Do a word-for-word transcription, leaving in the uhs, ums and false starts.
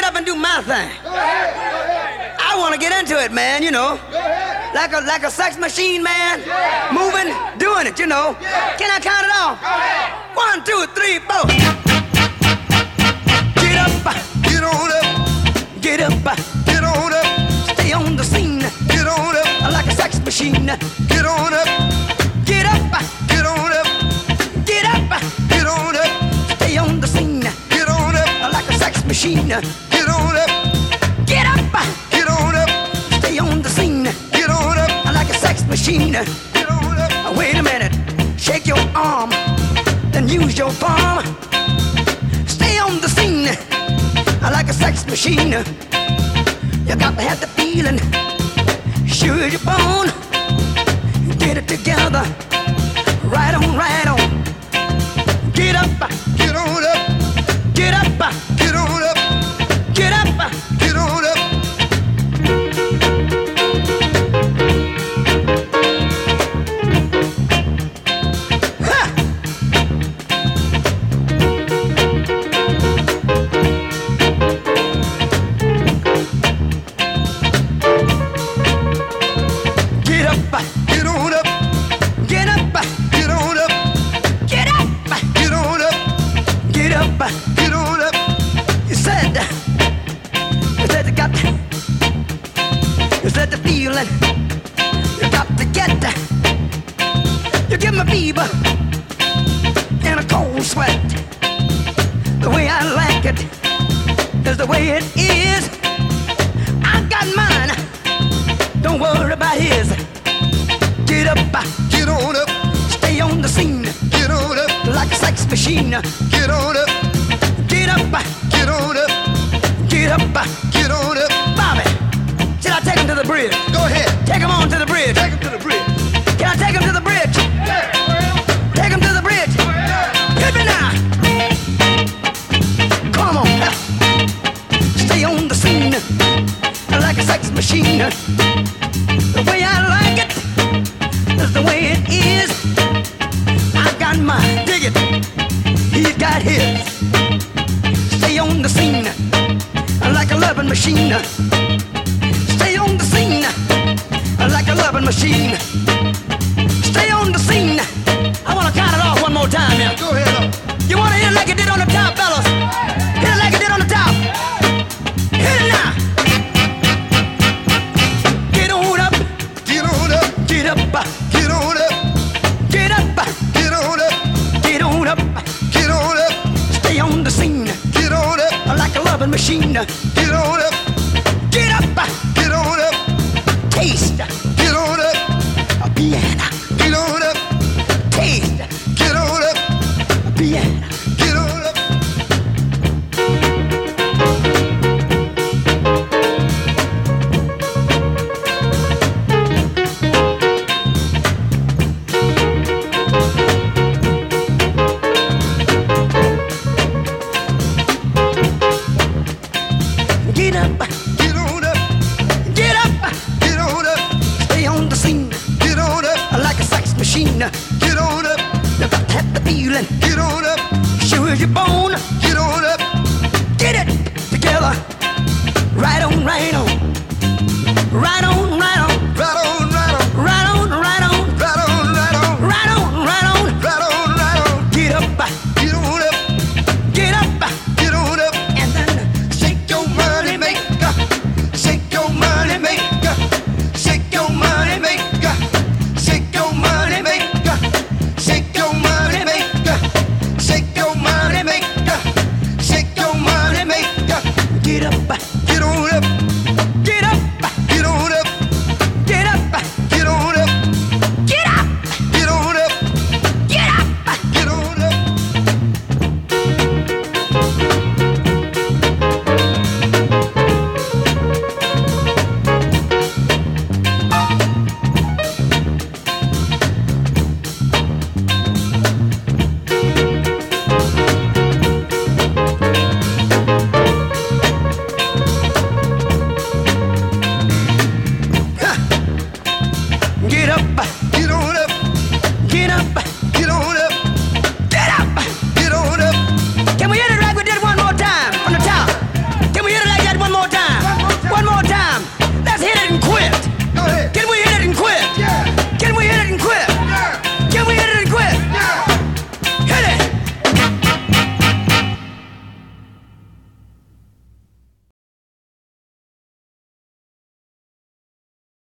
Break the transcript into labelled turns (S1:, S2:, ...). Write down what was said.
S1: get up and do my thing. I want to get into it, man, you know. Like a like a sex machine, man. Moving, doing it, you know. Can I count it off? One, two, three, four. Get up,
S2: Get on up,
S1: get up,
S2: get on up,
S1: stay on the scene.
S2: get on up,
S1: Like a sex machine.
S2: get on up,
S1: Get up,
S2: get on up,
S1: get up,
S2: get on up,
S1: stay on the scene.
S2: get on up,
S1: Like a sex machine.
S2: get on up,
S1: Get up,
S2: get on up,
S1: stay on the scene.
S2: get on up,
S1: Like a sex machine.
S2: get on up.
S1: Wait a minute, shake your arm, then use your palm. Stay on the scene, like a sex machine. You got to have the feeling, sure you're born. Get it together, right on, right on. Get up,
S2: Get on up,
S1: get up,
S2: get on up,
S1: get up.
S2: get on up.
S1: Ha! Get up,
S2: Get on up,
S1: get up,
S2: get on up,
S1: get up,
S2: get on up,
S1: get up.
S2: get on up.
S1: You said, you said you got, you said the feeling, you got to get. You give me fever and a cold sweat. The way I like it is the way it is. I got mine, don't worry about his. Get up,
S2: Get on up,
S1: stay on the scene
S2: get on up,
S1: like a sex machine.
S2: get on up,
S1: Get up,
S2: get on up,
S1: get up.
S2: get on up.
S1: Bobby, should I take him to the bridge?
S2: Go ahead,
S1: Take him on to the bridge.
S2: take him to the bridge.
S1: Can I take him to the bridge? Take him to the bridge. Hit me now. Come on. Stay on the scene like a sex machine. The way I like it is the way it is. I got mine. Dig it. He's got his. Stay on the scene like a loving machine. Stay on the scene like a loving machine. Stay on the scene. I want to count it off one more time here.
S2: Go ahead up.
S1: You want to hit it like it did on the top, fellas? Hit it like it did on the top. Hit it now. Get on up,
S2: Get on up,
S1: get up,
S2: get on up,
S1: get up,
S2: get on up,
S1: get on up.
S2: get on up,
S1: Stay on the scene
S2: get on up,
S1: like a loving machine.
S2: get on up,
S1: Get up,